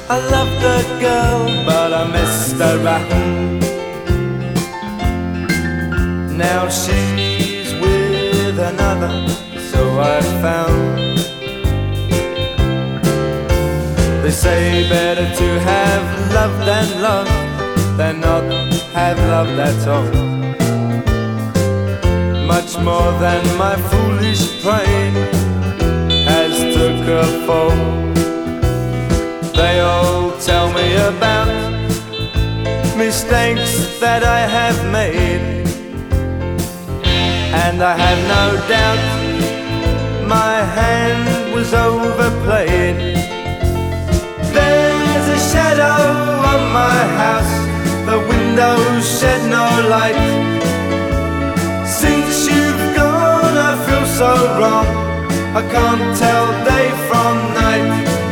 I loved the girl, but I missed her at home. Now she's with another, so I found. They say better to have loved and loved than not have loved at all. Much more than my foolish pride has took a fall. They all tell me about mistakes that I have made, and I have no doubt my hand was overplayed. There's a shadow on my house, the windows shed no light. Since you've gone I feel so wrong, I can't tell day from night.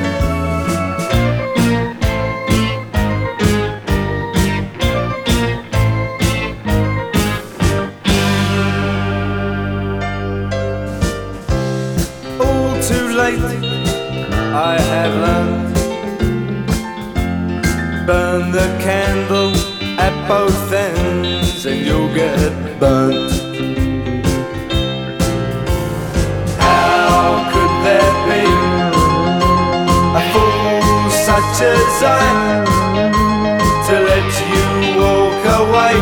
All too late I have learned. Burn the candle at both ends and you'll get burnt. How could there be a fool such as I to let you walk away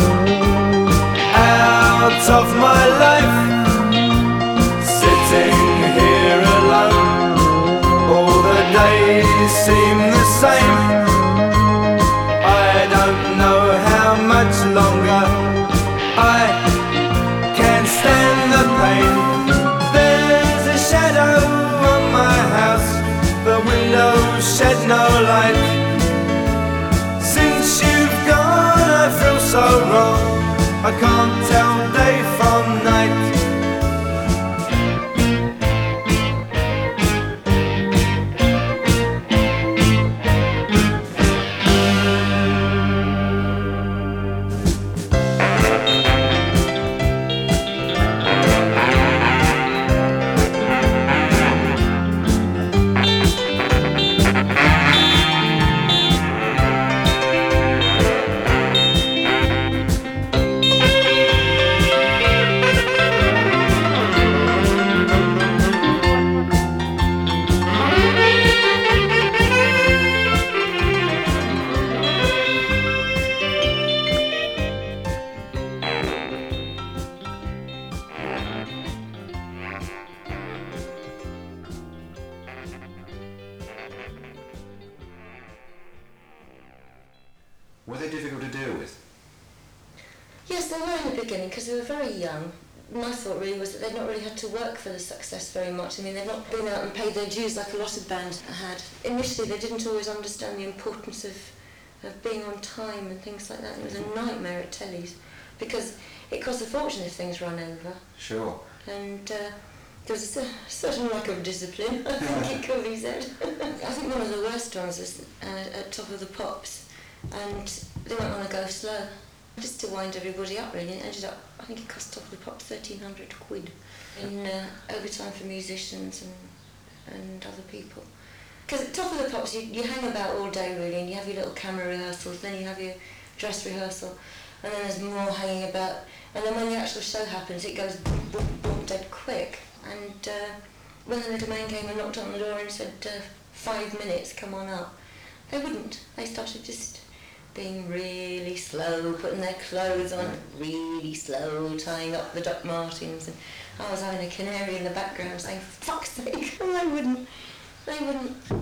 out of my life, sitting here alone? All the days seem the same. I don't know how much longer I can stand the pain. There's a shadow on my house, the windows shed no light. Since you've gone I feel so wrong, I can't tell day from night. Were they difficult to deal with? Yes, they were in the beginning because they were very young. My thought really was that they'd not really had to work for the success very much. I mean, they'd not been out and paid their dues like a lot of bands had. Initially, they didn't always understand the importance of being on time and things like that. And it was a nightmare at tellies because it cost a fortune if things ran over. Sure. And there was a certain lack of discipline, I think it could be said. I think one of the worst ones was at Top of the Pops, and they went on a go slow, just to wind everybody up really. It ended up, I think it cost Top of the Pops 1,300 quid in overtime for musicians and other people. Because at Top of the Pops you hang about all day really, and you have your little camera rehearsals, then you have your dress rehearsal, and then there's more hanging about, and then when the actual show happens it goes boom, boom, boom, dead quick. And when the little man came and knocked on the door and said 5 minutes, come on up, they wouldn't. They started just being really slow, putting their clothes on really slow, tying up the Doc Martens, and I was having a canary in the background saying, fuck's sake, and they wouldn't. They were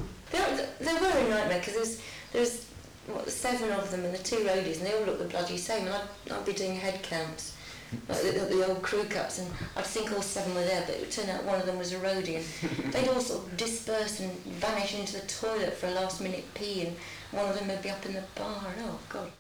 a nightmare because there's 7 of them and the 2 roadies, and they all looked the bloody same, and I'd be doing head counts, like the old crew cuts, and I'd think all 7 were there, but it would turn out one of them was a roadie, and they'd all sort of disperse and vanish into the toilet for a last minute pee, and one of them would be up in the bar, and oh God.